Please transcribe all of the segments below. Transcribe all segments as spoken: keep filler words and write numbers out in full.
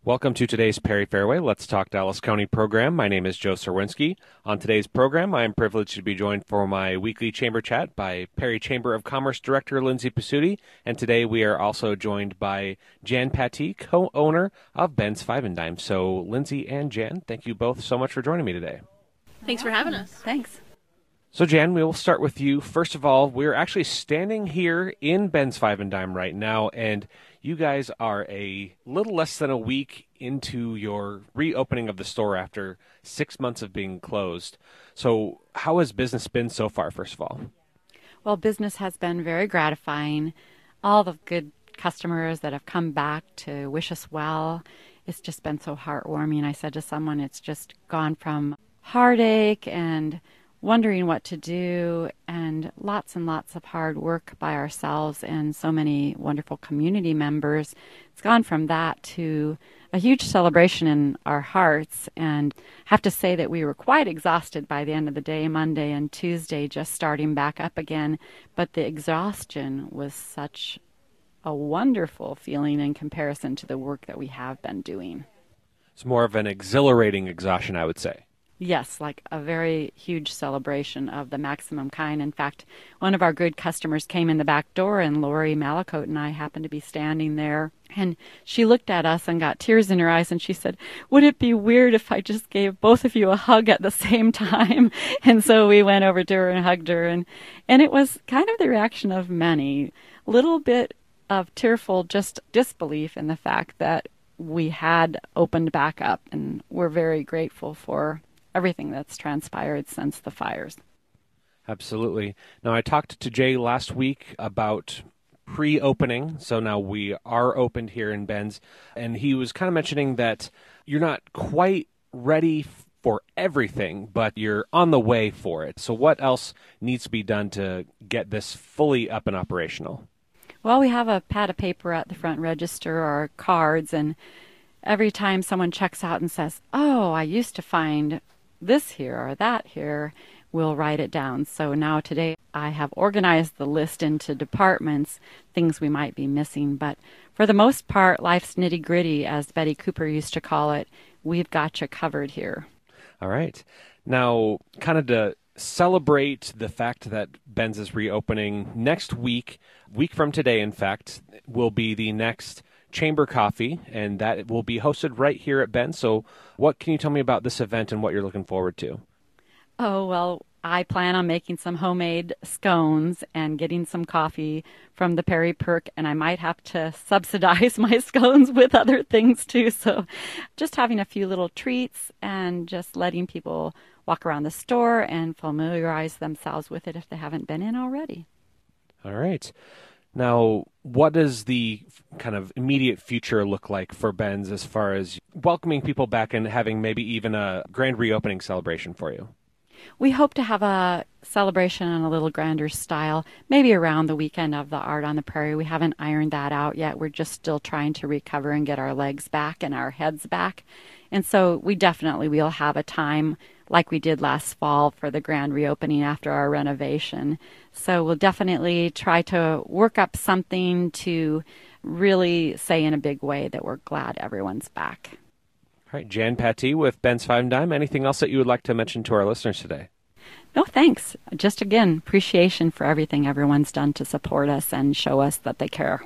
Welcome to today's Perry Fairway Let's Talk Dallas County program. My name is Joe Serwinski. On today's program, I am privileged to be joined for my weekly chamber chat by Perry Chamber of Commerce Director Lindsay Pasuti, and today we are also joined by Jan Pattee, co-owner of Ben's Five and Dime. So, Lindsay and Jan, thank you both so much for joining me today. Thanks for having us. Thanks. So, Jan, we will start with you. First of all, we're actually standing here in Ben's Five and Dime right now, and you guys are a little less than a week into your reopening of the store after six months of being closed. So how has business been so far, first of all? Well, business has been very gratifying. All the good customers that have come back to wish us well, it's just been so heartwarming. I said to someone, it's just gone from heartache and wondering what to do and lots and lots of hard work by ourselves and so many wonderful community members. It's gone from that to a huge celebration in our hearts, and I have to say that we were quite exhausted by the end of the day, Monday and Tuesday, just starting back up again. But the exhaustion was such a wonderful feeling in comparison to the work that we have been doing. It's more of an exhilarating exhaustion, I would say. Yes, like a very huge celebration of the maximum kind. In fact, one of our good customers came in the back door, and Lori Malacote and I happened to be standing there. And she looked at us and got tears in her eyes, and she said, would it be weird if I just gave both of you a hug at the same time? And so we went over to her and hugged her. And, and it was kind of the reaction of many, a little bit of tearful just disbelief in the fact that we had opened back up. And we're very grateful for everything that's transpired since the fires. Absolutely. Now, I talked to Jay last week about pre-opening, so now we are opened here in Ben's, and he was kind of mentioning that you're not quite ready for everything, but you're on the way for it. So what else needs to be done to get this fully up and operational? Well, we have a pad of paper at the front register, our cards, and every time someone checks out and says, oh, I used to find this here or that here, we'll write it down. So now today I have organized the list into departments, things we might be missing. But for the most part, life's nitty gritty, as Betty Cooper used to call it, we've got you covered here. All right. Now, kind of to celebrate the fact that Ben's is reopening next week, week from today, in fact, will be the next Chamber Coffee, and that will be hosted right here at Ben's. So what can you tell me about this event and what you're looking forward to? Oh, well, I plan on making some homemade scones and getting some coffee from the Perry Perk, and I might have to subsidize my scones with other things too. So just having a few little treats and just letting people walk around the store and familiarize themselves with it if they haven't been in already. All right. Now, what does the kind of immediate future look like for Ben's as far as welcoming people back and having maybe even a grand reopening celebration for you? We hope to have a celebration in a little grander style, maybe around the weekend of the Art on the Prairie. We haven't ironed that out yet. We're just still trying to recover and get our legs back and our heads back. And so we definitely will have a time like we did last fall for the grand reopening after our renovation. So we'll definitely try to work up something to really say in a big way that we're glad everyone's back. All right, Jan Pattee with Ben's Five and Dime. Anything else that you would like to mention to our listeners today? No, thanks. Just again, appreciation for everything everyone's done to support us and show us that they care.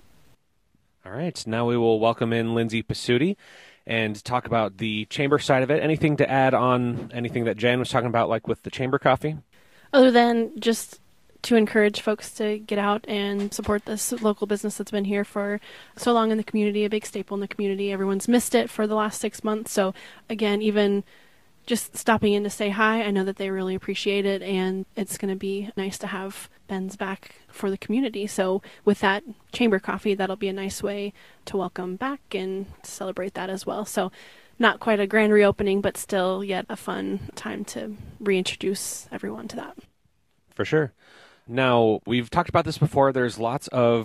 All right, now we will welcome in Lindsay Pasuti and talk about the chamber side of it. Anything to add on anything that Jan was talking about, like with the chamber coffee? Other than just to encourage folks to get out and support this local business that's been here for so long in the community, a big staple in the community. Everyone's missed it for the last six months. So again, even just stopping in to say hi, I know that they really appreciate it, and it's going to be nice to have Ben's back for the community. So with that chamber coffee, that'll be a nice way to welcome back and celebrate that as well. So not quite a grand reopening, but still yet a fun time to reintroduce everyone to that. For sure. Now, we've talked about this before. There's lots of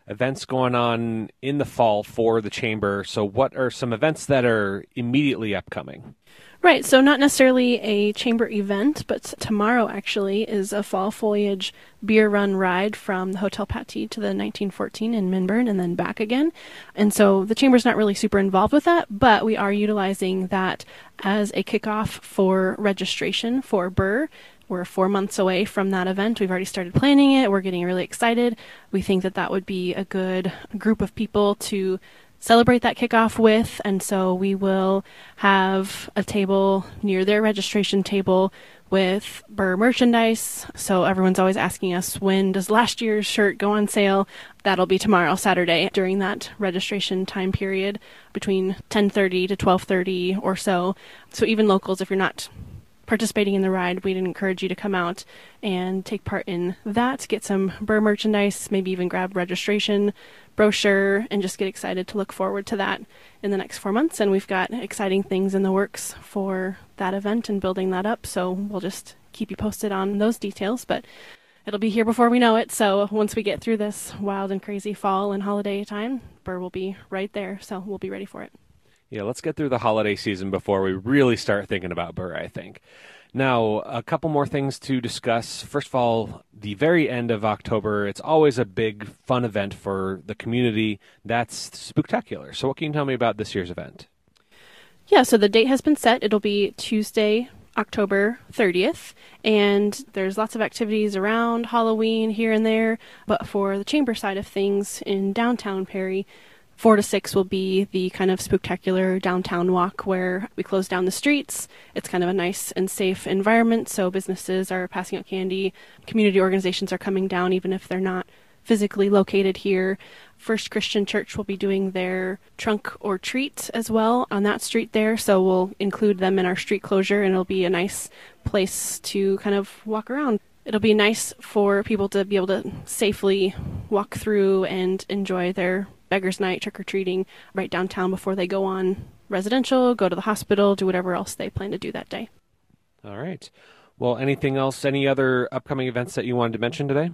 events going on in the fall for the Chamber. So what are some events that are immediately upcoming? Right, so not necessarily a Chamber event, but tomorrow actually is a fall foliage beer run ride from the Hotel Pattee to the nineteen fourteen in Minburn and then back again. And so the Chamber's not really super involved with that, but we are utilizing that as a kickoff for registration for Burr. We're four months away from that event. We've already started planning it. We're getting really excited. We think that that would be a good group of people to celebrate that kickoff with, and so we will have a table near their registration table with Burr merchandise. So everyone's always asking us, when does last year's shirt go on sale? That'll be tomorrow, Saturday, during that registration time period between ten thirty to twelve thirty or so. So even locals, if you're not participating in the ride, we'd encourage you to come out and take part in that, get some Burr merchandise, maybe even grab registration brochure, and just get excited to look forward to that in the next four months. And we've got exciting things in the works for that event and building that up, so we'll just keep you posted on those details, but it'll be here before we know it. So once we get through this wild and crazy fall and holiday time, Burr will be right there, so we'll be ready for it. Yeah, let's get through the holiday season before we really start thinking about Burr, I think. Now, a couple more things to discuss. First of all, the very end of October, it's always a big, fun event for the community. That's Spooktacular. So what can you tell me about this year's event? Yeah, so the date has been set. It'll be Tuesday, October thirtieth, and there's lots of activities around Halloween here and there. But for the Chamber side of things in downtown Perry, Four to six will be the kind of spooktacular downtown walk where we close down the streets. It's kind of a nice and safe environment, so businesses are passing out candy. Community organizations are coming down, even if they're not physically located here. First Christian Church will be doing their trunk or treat as well on that street there, so we'll include them in our street closure, and it'll be a nice place to kind of walk around. It'll be nice for people to be able to safely walk through and enjoy their Beggar's Night, trick-or-treating right downtown before they go on residential, go to the hospital, do whatever else they plan to do that day. All right. Well, anything else, any other upcoming events that you wanted to mention today?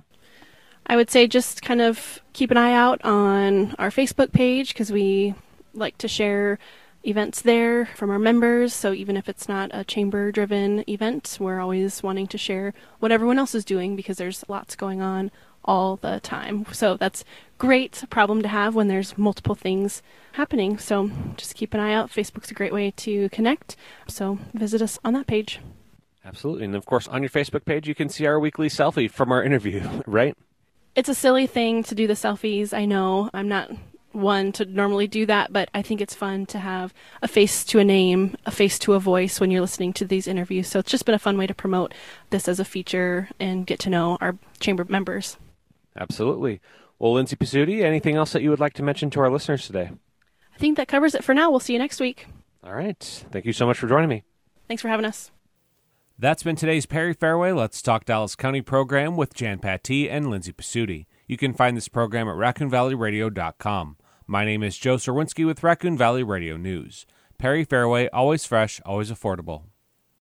I would say just kind of keep an eye out on our Facebook page, because we like to share events there from our members. So even if it's not a chamber-driven event, we're always wanting to share what everyone else is doing, because there's lots going on all the time. So that's great problem to have when there's multiple things happening. So just keep an eye out. Facebook's a great way to connect. So visit us on that page. Absolutely. And of course, on your Facebook page, you can see our weekly selfie from our interview, right? It's a silly thing to do the selfies. I know I'm not one to normally do that, but I think it's fun to have a face to a name, a face to a voice when you're listening to these interviews. So it's just been a fun way to promote this as a feature and get to know our chamber members. Absolutely. Well, Lindsay Pizzuti, anything else that you would like to mention to our listeners today? I think that covers it for now. We'll see you next week. All right. Thank you so much for joining me. Thanks for having us. That's been today's Perry Fairway Let's Talk Dallas County program with Jan Pattee and Lindsay Pizzuti. You can find this program at raccoon valley radio dot com. My name is Joe Serwinski with Raccoon Valley Radio News. Perry Fairway, always fresh, always affordable.